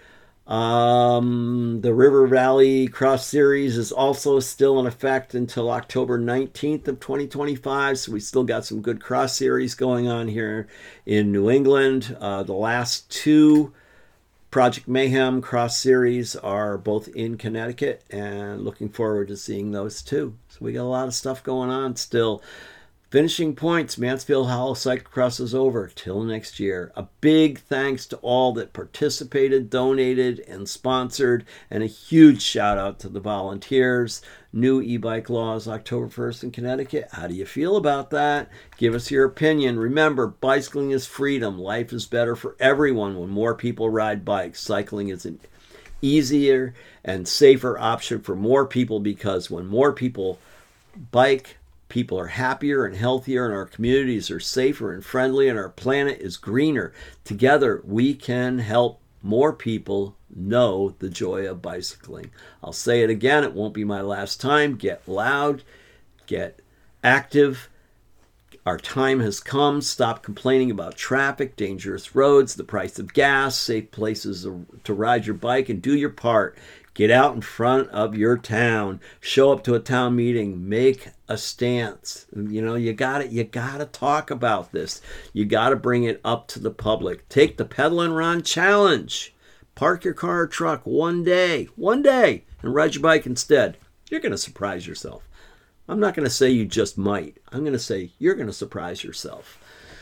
Um, the River Valley Cross Series is also still in effect until October nineteenth of twenty twenty-five. So we still got some good cross series going on here in New England. Uh, the last two Project Mayhem Cross Series are both in Connecticut, and looking forward to seeing those too. So we got a lot of stuff going on still. Finishing points, Mansfield Hall Cyclocross is over till next year. A big thanks to all that participated, donated, and sponsored, and a huge shout out to the volunteers. New e-bike laws October first in Connecticut. How do you feel about that? Give us your opinion. Remember, bicycling is freedom. Life is better for everyone when more people ride bikes. Cycling is an easier and safer option for more people, because when more people bike, people are happier and healthier, and our communities are safer and friendly, and our planet is greener. Together, we can help more people know the joy of bicycling. I'll say it again. It won't be my last time. Get loud. Get active. Our time has come. Stop complaining about traffic, dangerous roads, the price of gas, safe places to ride your bike, and do your part. Get out in front of your town. Show up to a town meeting. Make a stance. You know, you got it. You got to talk about this. You got to bring it up to the public. Take the Pedal and Run Challenge. Park your car or truck one day, one day, and ride your bike instead. You're going to surprise yourself. I'm not going to say you just might. I'm going to say you're going to surprise yourself.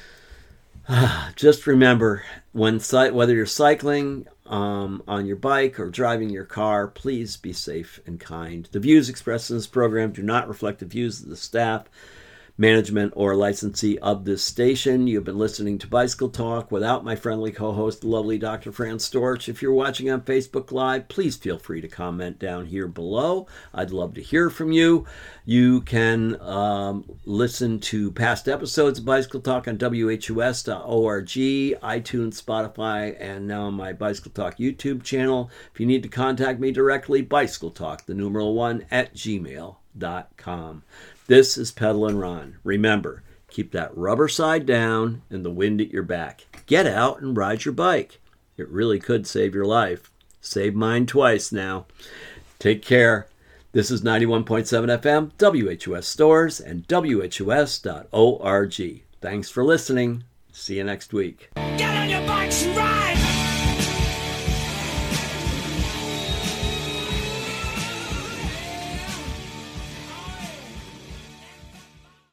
Just remember, when whether you're cycling um, on your bike or driving your car, please be safe and kind. The views expressed in this program do not reflect the views of the staff, management, or licensee of this station. You've been listening to Bicycle Talk without my friendly co-host, the lovely Doctor Fran Storch. If you're watching on Facebook Live, please feel free to comment down here below. I'd love to hear from you. You can um, listen to past episodes of Bicycle Talk on W H U S dot org, iTunes, Spotify, and now on my Bicycle Talk YouTube channel. If you need to contact me directly, Bicycle Talk, the numeral one, at gmail dot com. This is Pedal and Run. Remember, keep that rubber side down and the wind at your back. Get out and ride your bike. It really could save your life. Save mine twice now. Take care. This is ninety-one point seven F M, W H U S Stores, and W H U S dot org. Thanks for listening. See you next week. Get on your bikes and ride!